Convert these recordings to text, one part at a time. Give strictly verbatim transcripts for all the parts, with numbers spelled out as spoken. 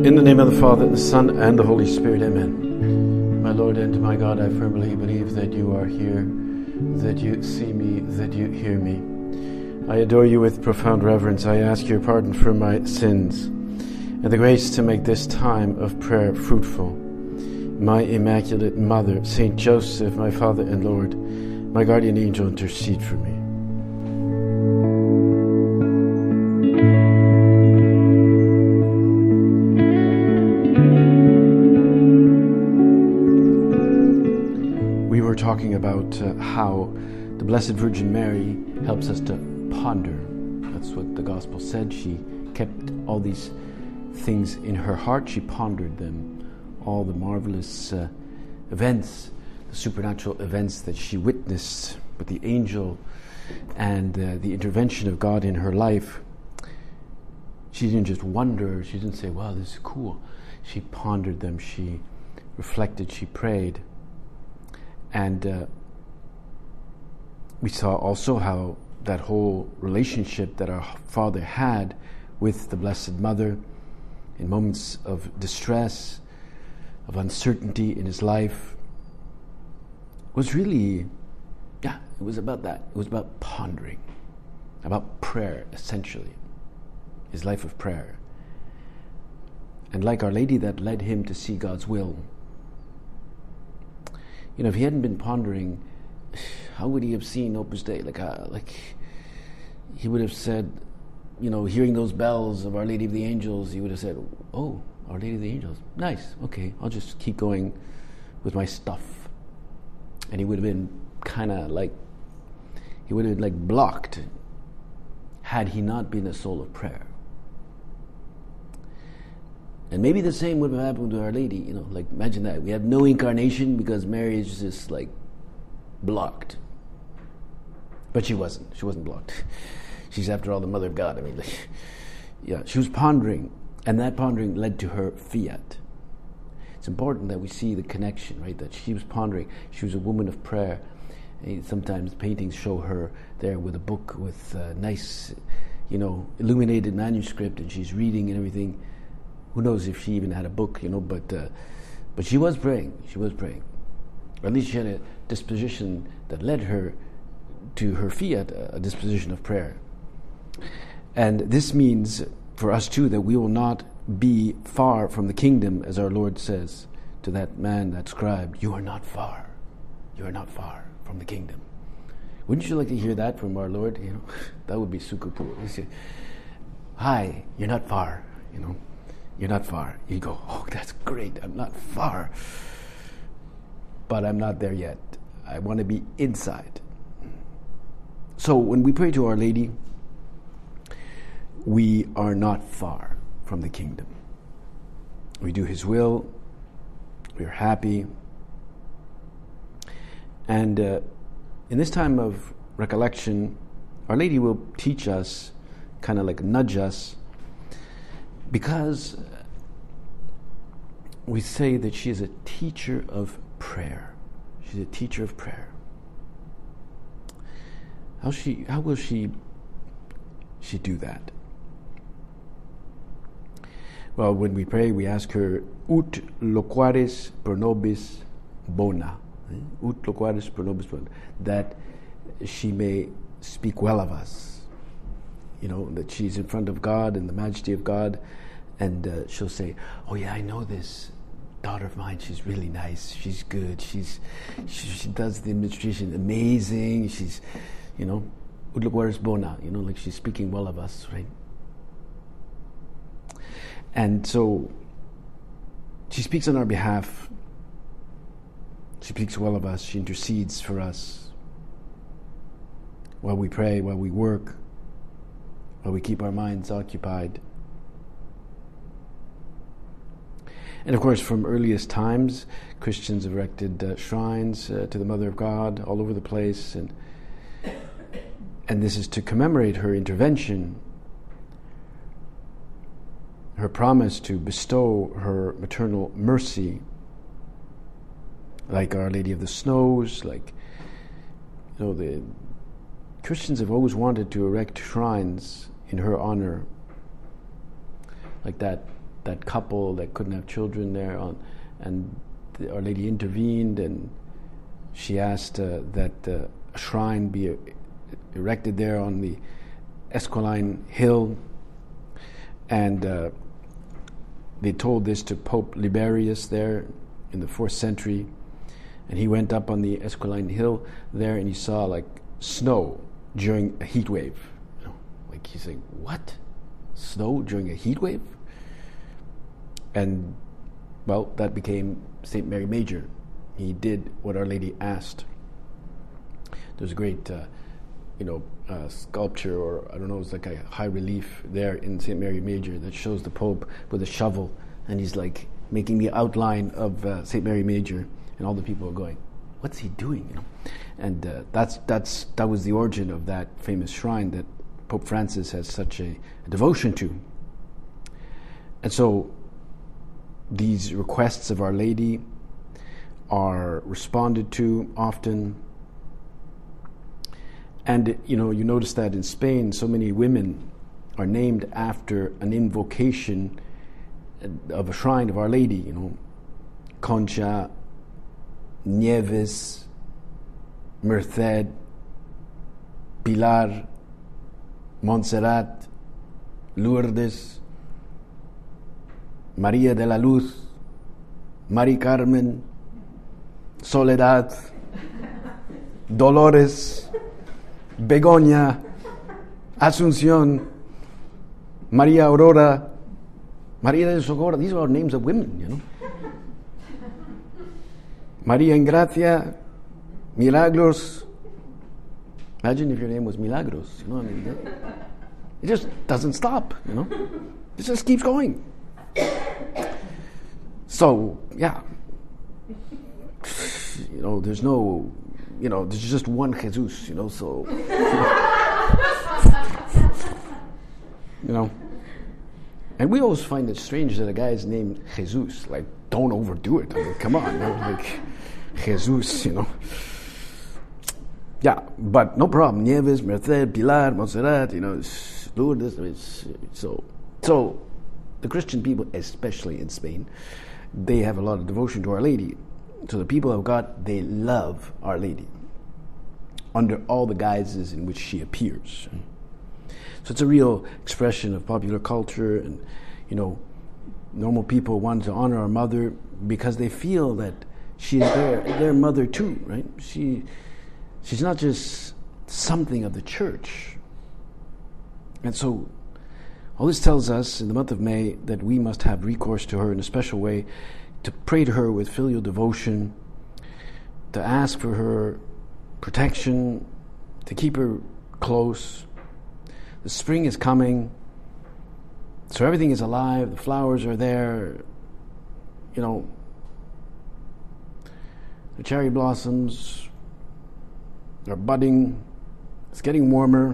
In the name of the Father, the Son, and the Holy Spirit, amen. My Lord and my God, I firmly believe that you are here, that you see me, that you hear me. I adore you with profound reverence. I ask your pardon for my sins and the grace to make this time of prayer fruitful. My Immaculate Mother, Saint Joseph, my Father and Lord, my guardian angel, intercede for me. We were talking about uh, how the Blessed Virgin Mary helps us to ponder. That's what the Gospel said. She kept all these things in her heart. She pondered them, all the marvelous uh, events, the supernatural events that she witnessed with the angel and uh, the intervention of God in her life. She didn't just wonder. She didn't say, wow, this is cool. She pondered them. She reflected. She prayed. And uh, we saw also how that whole relationship that our Father had with the Blessed Mother in moments of distress, of uncertainty in his life, was really, yeah, it was about that. It was about pondering, about prayer, essentially, his life of prayer. And like Our Lady, that led him to see God's will. You know, if he hadn't been pondering, how would he have seen Opus Dei? Like, uh, like he would have said, you know, hearing those bells of Our Lady of the Angels, he would have said, oh, Our Lady of the Angels, nice, okay, I'll just keep going with my stuff. And he would have been kind of like, he would have been like blocked had he not been a soul of prayer. And maybe the same would have happened to Our Lady, you know, like imagine that. We have no incarnation because Mary is just like blocked. But she wasn't. She wasn't blocked. She's after all the Mother of God. I mean, like, yeah, she was pondering, and that pondering led to her fiat. It's important that we see the connection, right? That she was pondering. She was a woman of prayer. And sometimes paintings show her there with a book with a nice, you know, illuminated manuscript, and she's reading and everything. Who knows if she even had a book, you know, but uh, but she was praying. She was praying. Or at least she had a disposition that led her to her fiat, a disposition of prayer. And this means for us too that we will not be far from the kingdom, as our Lord says to that man, that scribe, you are not far. You are not far from the kingdom. Wouldn't you like to hear that from our Lord? You know, that would be super cool. Hi, you're not far, you know. You're not far. You go, oh, that's great. I'm not far. But I'm not there yet. I want to be inside. So when we pray to Our Lady, we are not far from the kingdom. We do His will. We're happy. And uh, in this time of recollection, Our Lady will teach us, kind of like nudge us, because we say that she is a teacher of prayer. She's a teacher of prayer. How she? How will she? She do that? Well, when we pray, we ask her, "Ut loquaris pro nobis bona," "Ut loquaris pro nobis bona," that she may speak well of us. You know, that she's in front of God and the majesty of God, and uh, she'll say, oh yeah, I know this daughter of mine, she's really nice, she's good, she's she, she does the administration amazing, she's, you know, ut loquaris bona, you know, like she's speaking well of us, right? And so she speaks on our behalf, she speaks well of us, she intercedes for us while we pray, while we work, while we keep our minds occupied. And of course, from earliest times, Christians erected uh, shrines uh, to the Mother of God all over the place, and and this is to commemorate her intervention, her promise to bestow her maternal mercy, like Our Lady of the Snows, like, you know, the Christians have always wanted to erect shrines in her honor, like that that couple that couldn't have children there, on, and the, Our Lady intervened, and she asked uh, that uh, a shrine be erected there on the Esquiline Hill, and uh, they told this to Pope Liberius there in the fourth century, and he went up on the Esquiline Hill there, and he saw like snow during a heat wave. You know, like he's saying, what? Snow during a heat wave? And well, that became Saint Mary Major. He did what Our Lady asked. There's a great, uh, you know, uh, sculpture, or I don't know, it's like a high relief there in Saint Mary Major that shows the Pope with a shovel, and he's like making the outline of uh, Saint Mary Major, and all the people are going, "What's he doing?" You know, and uh, that's that's that was the origin of that famous shrine that Pope Francis has such a, a devotion to. And so, these requests of Our Lady are responded to often. And, you know, you notice that in Spain, so many women are named after an invocation of a shrine of Our Lady, you know, Concha, Nieves, Merced, Pilar, Montserrat, Lourdes, María de la Luz, Mari Carmen, Soledad, Dolores, Begoña, Asunción, María Aurora, María del Socorro. These are all names of women, you know. María Engracia, Milagros. Imagine if your name was Milagros, you know. I mean, it just doesn't stop, you know. It just keeps going. So, yeah. You know, there's no, you know, there's just one Jesus, you know, so. You know. And we always find it strange that a guy is named Jesus. Like, don't overdo it. I mean, come on, you know, like, Jesus, you know. Yeah, but no problem. Nieves, Merced, Pilar, Montserrat, you know, Lourdes. It's, so, so the Christian people, especially in Spain, they have a lot of devotion to Our Lady. So the people of God, they love Our Lady under all the guises in which she appears. So it's a real expression of popular culture, and, you know, normal people want to honor our mother because they feel that she is their, their mother too, right? She, she's not just something of the church. And so all this tells us in the month of May that we must have recourse to her in a special way, to pray to her with filial devotion, to ask for her protection, to keep her close. The spring is coming, so everything is alive, the flowers are there, you know, the cherry blossoms are budding, it's getting warmer,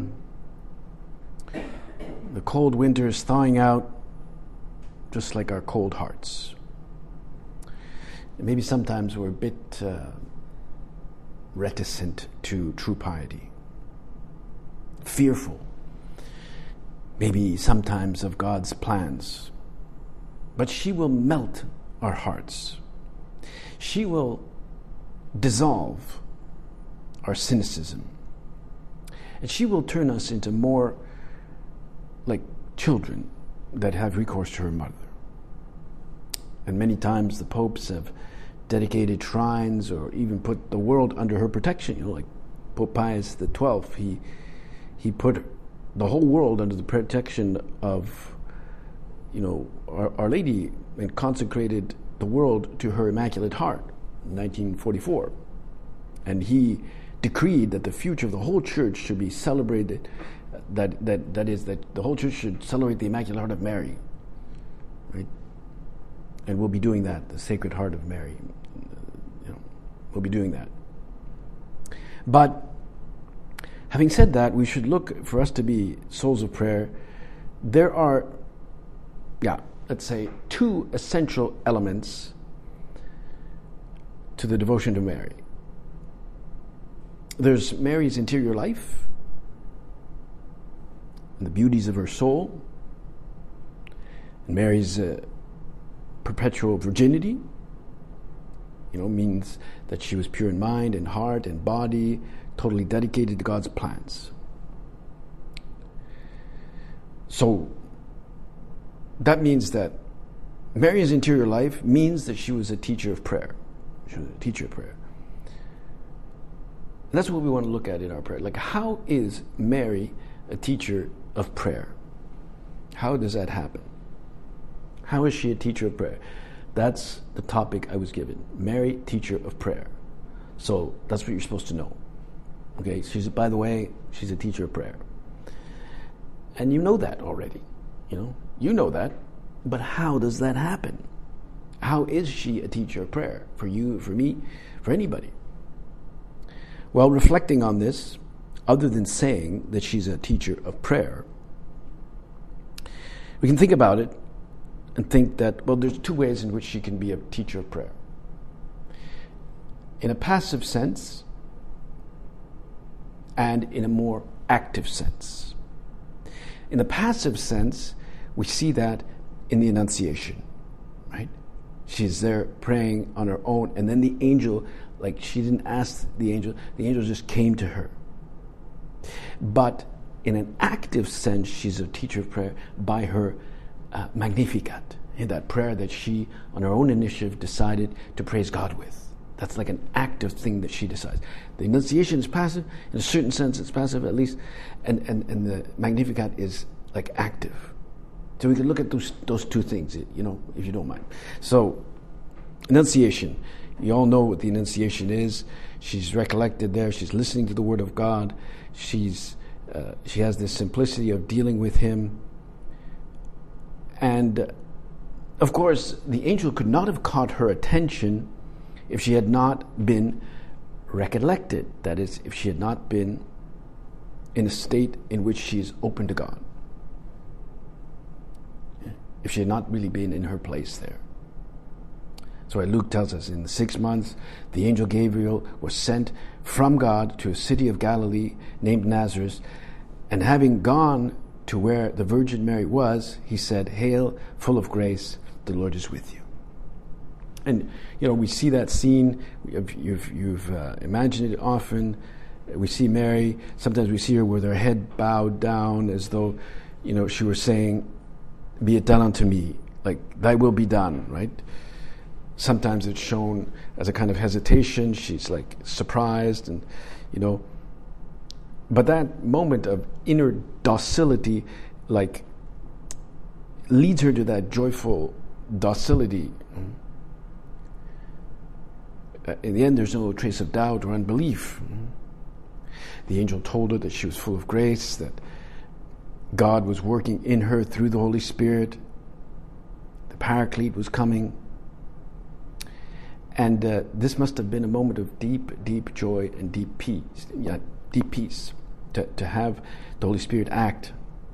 the cold winter is thawing out, just like our cold hearts. And maybe sometimes we're a bit uh, reticent to true piety, fearful, maybe sometimes of God's plans. But she will melt our hearts. She will dissolve our cynicism. And she will turn us into more like children that have recourse to her mother. And many times the popes have dedicated shrines or even put the world under her protection. You know, like Pope Pius the twelfth, he he put the whole world under the protection of, you know, Our, Our Lady, and consecrated the world to her Immaculate Heart in nineteen forty-four. And he decreed that the future of the whole church should be celebrated, that that that is, that the whole church should celebrate the Immaculate Heart of Mary, right? And we'll be doing that, the Sacred Heart of Mary. You know, we'll be doing that. But having said that, we should look, for us to be souls of prayer, there are, yeah, let's say, two essential elements to the devotion to Mary. There's Mary's interior life and the beauties of her soul, and Mary's uh, perpetual virginity, you know, means that she was pure in mind and heart and body, totally dedicated to God's plans. So that means that Mary's interior life means that she was a teacher of prayer. She was a teacher of prayer. And that's what we want to look at in our prayer. Like, how is Mary a teacher of prayer? How does that happen? How is she a teacher of prayer? That's the topic I was given. Mary, teacher of prayer. So that's what you're supposed to know. Okay, she's, by the way, she's a teacher of prayer. And you know that already. You know, you know that. But how does that happen? How is she a teacher of prayer? For you, for me, for anybody? Well, reflecting on this, other than saying that she's a teacher of prayer, we can think about it and think that, well, there's two ways in which she can be a teacher of prayer. In a passive sense and in a more active sense. In the passive sense, we see that in the Annunciation, right? She's there praying on her own, and then the angel, like, she didn't ask the angel, the angel just came to her. But in an active sense, she's a teacher of prayer by her uh, Magnificat, in that prayer that she, on her own initiative, decided to praise God with. That's like an active thing that she decides. The Annunciation is passive, in a certain sense it's passive at least, and, and, and the Magnificat is like active. So we can look at those those two things, you know, if you don't mind. So, Annunciation. You all know what the Annunciation is. She's recollected there. She's listening to the Word of God. She's uh, she has this simplicity of dealing with Him. And, uh, of course, the angel could not have caught her attention if she had not been recollected. That is, if she had not been in a state in which she is open to God. If she had not really been in her place there. So Luke tells us, in the six months, the angel Gabriel was sent from God to a city of Galilee named Nazareth, and having gone to where the Virgin Mary was, he said, "Hail, full of grace, the Lord is with you." And, you know, we see that scene, you've, you've, you've uh, imagined it often. We see Mary, sometimes we see her with her head bowed down as though, you know, she were saying, "Be it done unto me," like, "Thy will be done," right? Sometimes it's shown as a kind of hesitation. She's like surprised, and, you know, but that moment of inner docility, like, leads her to that joyful docility. In the end, there's no trace of doubt or unbelief. The angel told her that she was full of grace, that God was working in her through the Holy Spirit. The Paraclete was coming. And uh, this must have been a moment of deep, deep joy and deep peace. Yeah, deep peace to, to have the Holy Spirit act.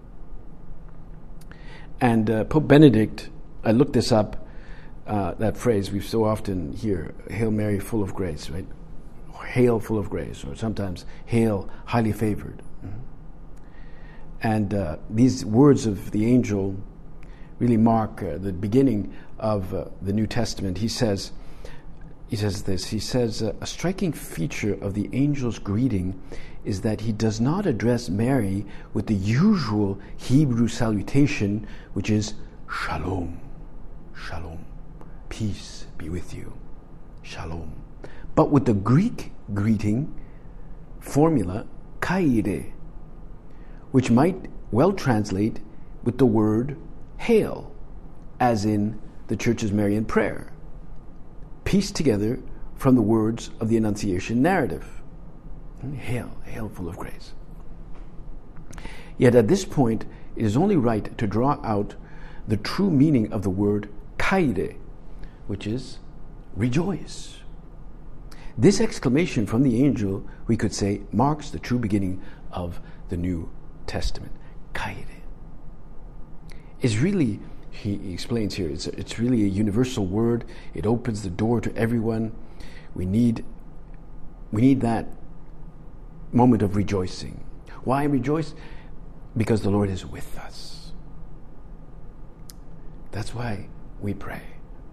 And uh, Pope Benedict, I looked this up, uh, that phrase we so often hear, "Hail Mary, full of grace," right? Or "Hail, full of grace," or sometimes "Hail, highly favored." Mm-hmm. And uh, these words of the angel really mark uh, the beginning of uh, the New Testament. He says, he says this, he says, uh, a striking feature of the angel's greeting is that he does not address Mary with the usual Hebrew salutation, which is shalom, shalom, peace be with you, shalom, but with the Greek greeting formula, kaire, which might well translate with the word hail, as in the Church's Marian prayer, pieced together from the words of the Annunciation narrative. Hail, hail, full of grace. Yet at this point, it is only right to draw out the true meaning of the word kaire, which is rejoice. This exclamation from the angel, we could say, marks the true beginning of the New Testament. Kaire is really, he explains here, it's, it's really a universal word. It opens the door to everyone. We need, we need that moment of rejoicing. Why rejoice? Because the Lord is with us. That's why we pray.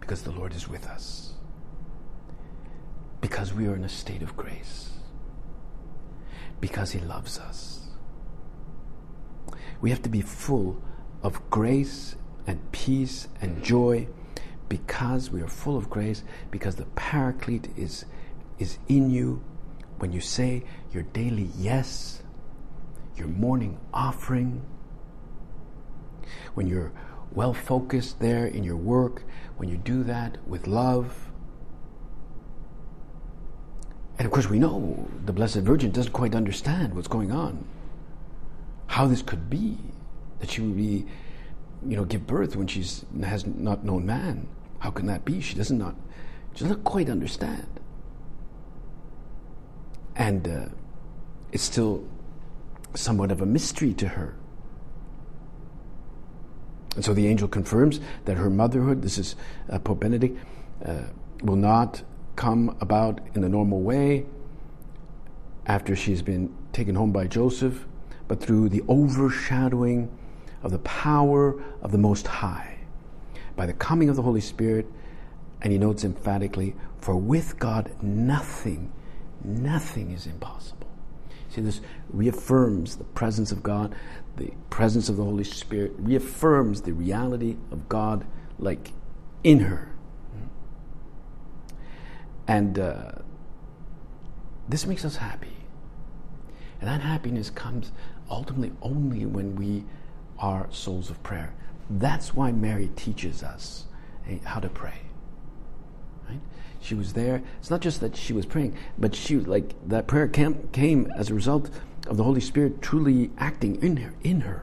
Because the Lord is with us. Because we are in a state of grace. Because He loves us. We have to be full of grace and peace and joy because we are full of grace, because the Paraclete is, is in you. When you say your daily yes, your morning offering, when you're well focused there in your work, when you do that with love. And of course we know the Blessed Virgin doesn't quite understand what's going on. How this could be, that she would be, you know, give birth when she has not known man. How can that be? She does not, she doesn't quite understand. And uh, it's still somewhat of a mystery to her. And so the angel confirms that her motherhood, this is uh, Pope Benedict, uh, will not come about in the normal way after she's been taken home by Joseph, but through the overshadowing of the power of the Most High, by the coming of the Holy Spirit. And he notes emphatically, for with God nothing, nothing is impossible. See, this reaffirms the presence of God, the presence of the Holy Spirit, reaffirms the reality of God like in her. And uh, this makes us happy. And that happiness comes ultimately only when we are souls of prayer. That's why Mary teaches us how to pray. Right? She was there. It's not just that she was praying, but she like that prayer came, came as a result of the Holy Spirit truly acting in her. In her.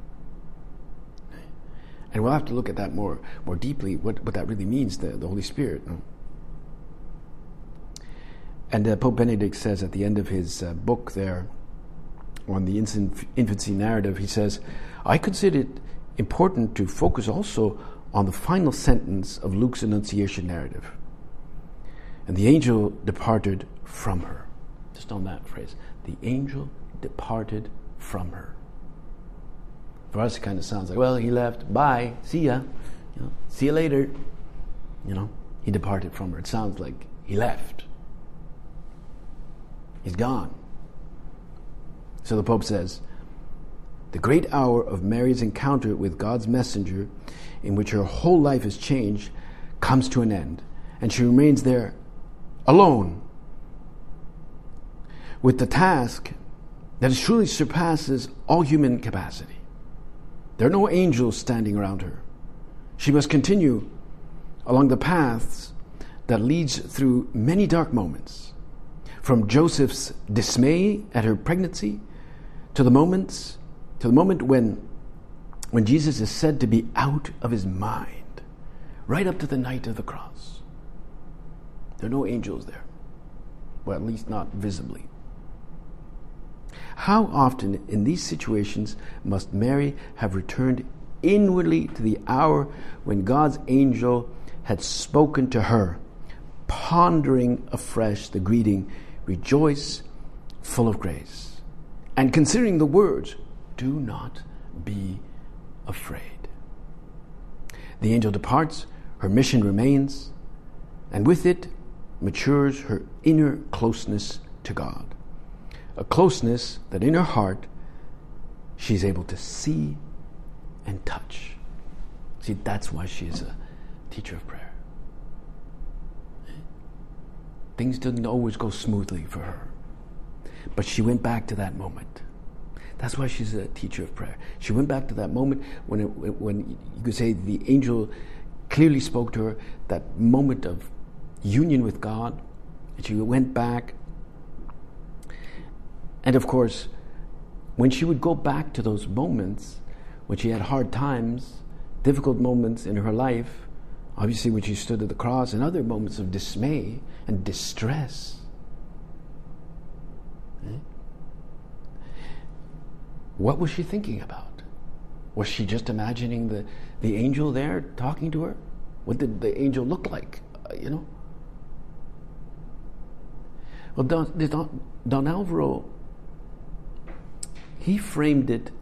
And we'll have to look at that more more deeply, what, what that really means, the, the Holy Spirit. And uh, Pope Benedict says at the end of his uh, book there, on the infant, infancy narrative, he says, I consider it important to focus also on the final sentence of Luke's Annunciation narrative. And the angel departed from her. Just on that phrase. The angel departed from her. For us, it kind of sounds like, well, he left. Bye. See ya. You know, see you later. You know, he departed from her. It sounds like he left. He's gone. So the Pope says, the great hour of Mary's encounter with God's messenger, in which her whole life is changed, comes to an end, and she remains there alone with the task that truly surpasses all human capacity. There are no angels standing around her. She must continue along the paths that leads through many dark moments, from Joseph's dismay at her pregnancy to the moments, to the moment when, when Jesus is said to be out of his mind, right up to the night of the cross. There are no angels there, well, at least not visibly. How often in these situations must Mary have returned inwardly to the hour when God's angel had spoken to her, pondering afresh the greeting, rejoice, full of grace, and considering the words, do not be afraid. The angel departs, her mission remains, and with it matures her inner closeness to God. A closeness that in her heart she's able to see and touch. See, that's why she is a teacher of prayer. Things didn't always go smoothly for her, but she went back to that moment. That's why she's a teacher of prayer. She went back to that moment when, it, when you could say the angel clearly spoke to her, that moment of union with God, and she went back. And of course, when she would go back to those moments, when she had hard times, difficult moments in her life, obviously when she stood at the cross, and other moments of dismay and distress, eh? What was she thinking about? Was she just imagining the, the angel there talking to her? What did the angel look like? Uh, you know? Well, Don, Don, Don Alvaro, he framed it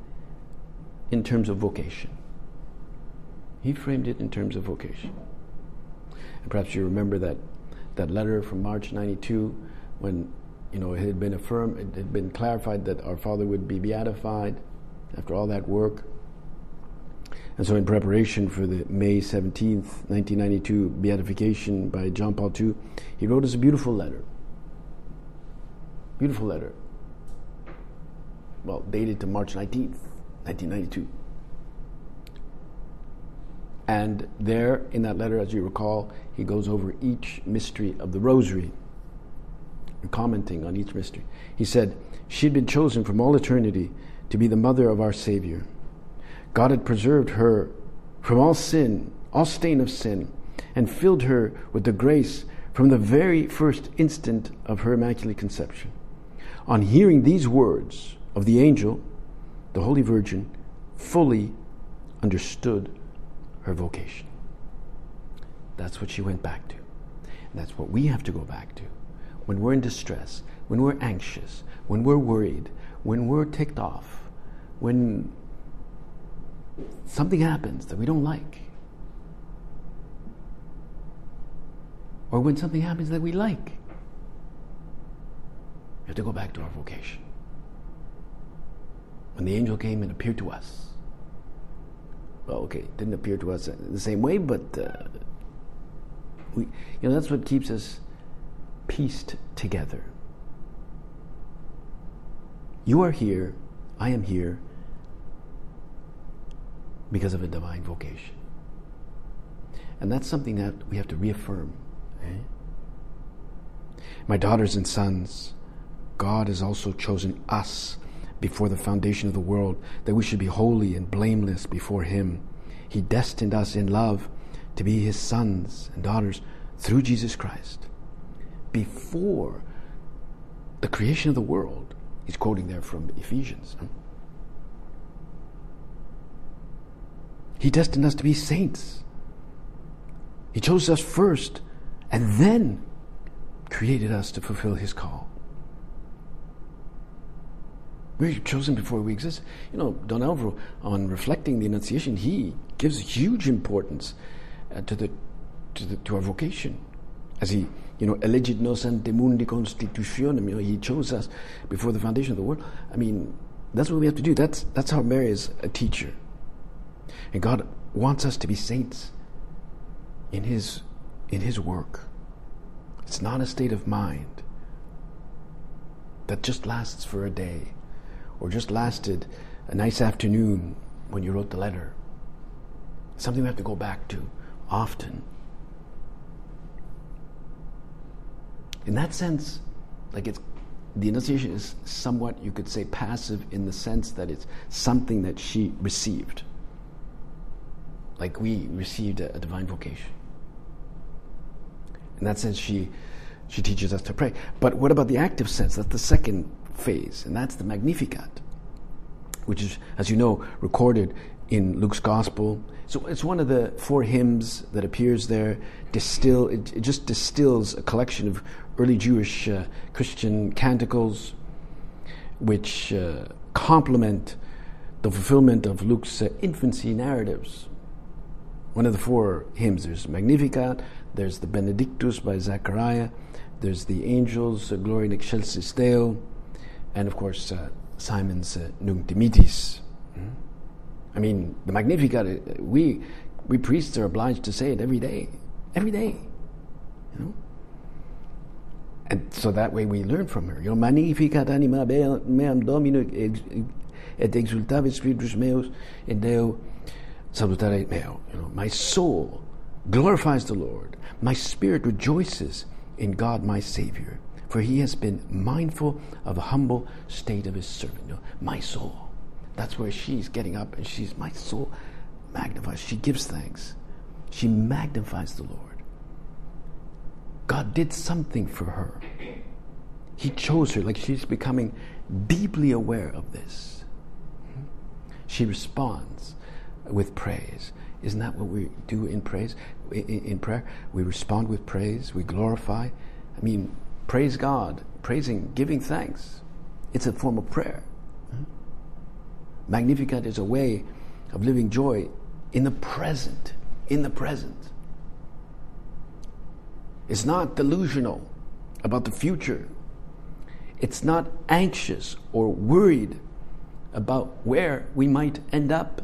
in terms of vocation. He framed it in terms of vocation. And perhaps you remember that, that letter from March ninety-two when, you know, it had been affirmed, it had been clarified that our Father would be beatified after all that work. And so in preparation for the May seventeenth, nineteen ninety-two beatification by John Paul the Second, he wrote us a beautiful letter. Beautiful letter. Well, dated to March nineteenth, nineteen ninety-two. And there, in that letter, as you recall, he goes over each mystery of the Rosary, commenting on each mystery. He said, she had been chosen from all eternity to be the mother of our Savior. God had preserved her from all sin, all stain of sin, and filled her with the grace from the very first instant of her Immaculate Conception. On hearing these words of the angel, the Holy Virgin fully understood her vocation. That's what she went back to. And that's what we have to go back to. When we're in distress, when we're anxious, when we're worried, when we're ticked off, when something happens that we don't like, or when something happens that we like, we have to go back to our vocation. When the angel came and appeared to us, well, okay, it didn't appear to us in the same way, but uh, we, you know, that's what keeps us pieced together. You are here, I am here, because of a divine vocation. And that's something that we have to reaffirm. Eh? My daughters and sons, God has also chosen us before the foundation of the world, that we should be holy and blameless before Him. He destined us in love to be His sons and daughters through Jesus Christ. Before the creation of the world. He's quoting there from Ephesians. Huh? He destined us to be saints. He chose us first and then created us to fulfill His call. We're chosen before we exist. You know, Don Alvaro, on reflecting the Annunciation, he gives huge importance uh, to the to the to our vocation, as he, you know, elegit nos ante mundi constitutionem. You know, He chose us before the foundation of the world. I mean, that's what we have to do. That's that's how Mary is a teacher, and God wants us to be saints in His in His work. It's not a state of mind that just lasts for a day, or just lasted a nice afternoon when you wrote the letter. Something we have to go back to often. In that sense, like it's the Annunciation is somewhat, you could say, passive in the sense that it's something that she received. Like we received a, a divine vocation. In that sense, she she teaches us to pray. But what about the active sense? That's the second phase, and that's the Magnificat, which is, as you know, recorded in Luke's Gospel. So it's one of the four hymns that appears there. Distill it, it just distills a collection of early Jewish uh, Christian canticles, which uh, complement the fulfillment of Luke's uh, infancy narratives. One of the four hymns, there's Magnificat, there's the Benedictus by Zechariah, there's the Angels, uh, Gloria in Excelsis Deo, and of course uh, Simon's uh, Nunc Dimittis. Mm-hmm. I mean, the Magnificat, uh, we we priests are obliged to say it every day, every day, you know. And so that way we learn from her. You know, Magnificat anima meam Domino et exultavit spiritus meus in Deo salutare meo. You know, my soul glorifies the Lord. My spirit rejoices in God my Savior, for He has been mindful of the humble state of His servant. You know, my soul. That's where she's getting up and she's, my soul magnifies. She gives thanks. She magnifies the Lord. God did something for her. He chose her, like she's becoming deeply aware of this. She responds with praise. Isn't that what we do in praise? In, in prayer, we respond with praise. We glorify. I mean, praise God, praising, giving thanks. It's a form of prayer. Magnificat is a way of living joy in the present. In the present. It's not delusional about the future. It's not anxious or worried about where we might end up.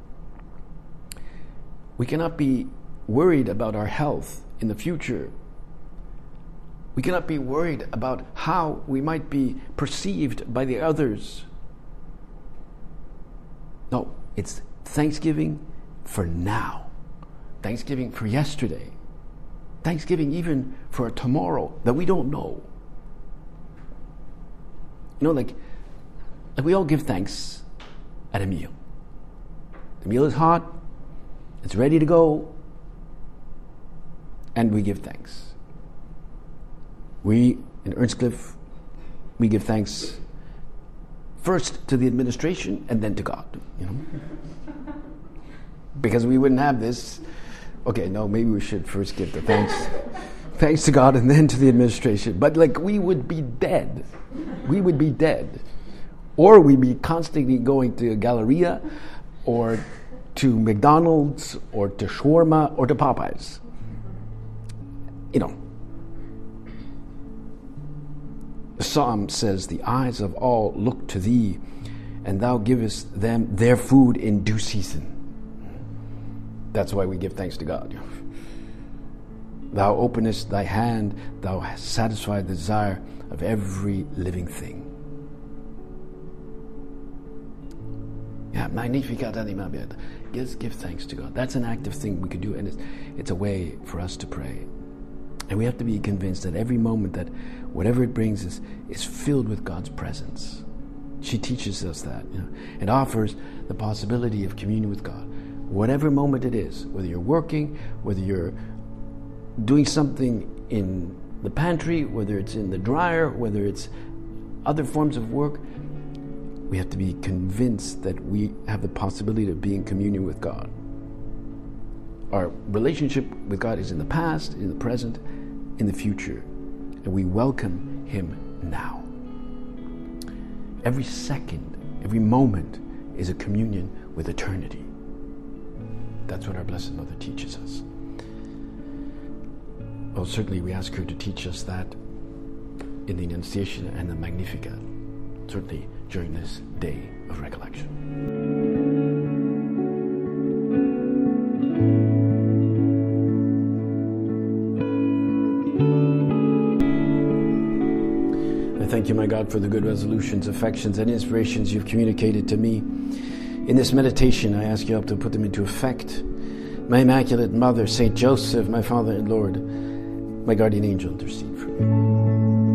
We cannot be worried about our health in the future. We cannot be worried about how we might be perceived by the others. No, it's thanksgiving for now. Thanksgiving for yesterday. Thanksgiving even for tomorrow that we don't know. You know, like, like we all give thanks at a meal. The meal is hot, it's ready to go, and we give thanks. We, in Earnscliffe, we give thanks first to the administration and then to God, you know. Because we wouldn't have this. Okay, no, maybe we should first give the thanks thanks to God and then to the administration. But like, we would be dead. We would be dead. Or we'd be constantly going to a Galleria or to McDonald's or to shawarma or to Popeyes. You know. The Psalm says, the eyes of all look to thee, and thou givest them their food in due season. That's why we give thanks to God. Thou openest thy hand, thou hast satisfied the desire of every living thing. Yeah, Magnificat animam. Give, give thanks to God. That's an active thing we could do, and it's, it's a way for us to pray. And we have to be convinced that every moment that whatever it brings us is filled with God's presence. She teaches us that, you know, and offers the possibility of communion with God. Whatever moment it is, whether you're working, whether you're doing something in the pantry, whether it's in the dryer, whether it's other forms of work, we have to be convinced that we have the possibility of being in communion with God. Our relationship with God is in the past, in the present, in the future, and we welcome Him now. Every second, every moment is a communion with eternity. That's what our Blessed Mother teaches us. Well, certainly we ask her to teach us that in the Annunciation and the Magnificat, certainly during this day of recollection. Thank you, my God, for the good resolutions, affections, and inspirations you've communicated to me. In this meditation, I ask you help to put them into effect. My Immaculate Mother, Saint Joseph, my Father and Lord, my guardian angel, intercede for me.